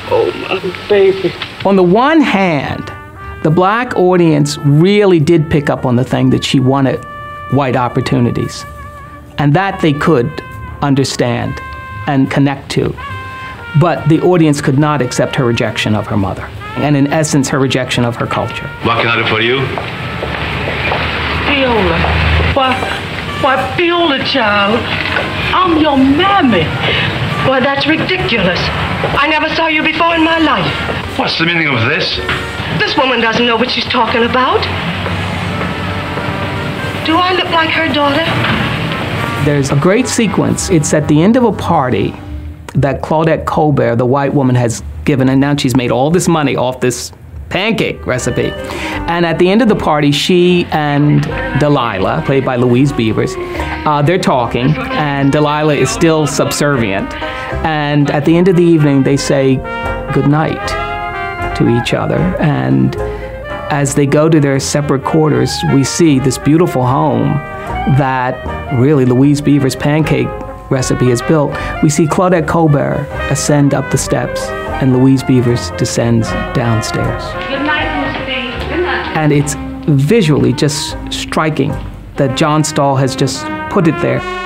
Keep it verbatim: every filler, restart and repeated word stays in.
Oh, my baby. On the one hand, the black audience really did pick up on the thing that she wanted white opportunities, and that they could understand and connect to. But the audience could not accept her rejection of her mother, and in essence, her rejection of her culture. What can I do for you? Viola. Why, why, Viola, child. I'm your mammy. Well, that's ridiculous. I never saw you before in my life. What's the meaning of this? This woman doesn't know what she's talking about. Do I look like her daughter? There's a great sequence. It's at the end of a party that Claudette Colbert, the white woman, has given, and now she's made all this money off this pancake recipe. And at the end of the party, she and Delilah, played by Louise Beavers, uh, they're talking, and Delilah is still subservient. And at the end of the evening, they say goodnight to each other. And as they go to their separate quarters, we see this beautiful home that really Louise Beavers' pancake recipe has built. We see Claudette Colbert ascend up the steps, and Louise Beavers descends downstairs. Good night, Lucy. Good night. And it's visually just striking that John Stahl has just put it there.